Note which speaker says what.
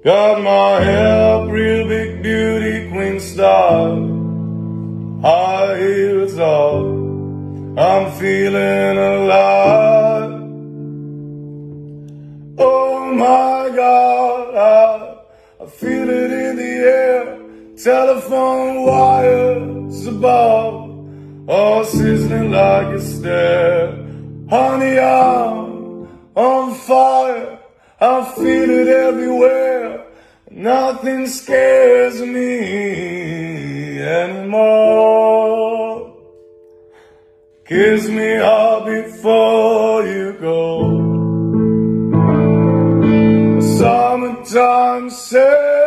Speaker 1: Got my hair up real big beauty queen style, high heels off, I'm feeling alive. Oh my God, I feel it in the air, telephone wires above, all sizzling like a stair. Honey, I'm on fire, I feel it everywhere. Nothing scares me anymore. Kiss me hard before you go. Summertime says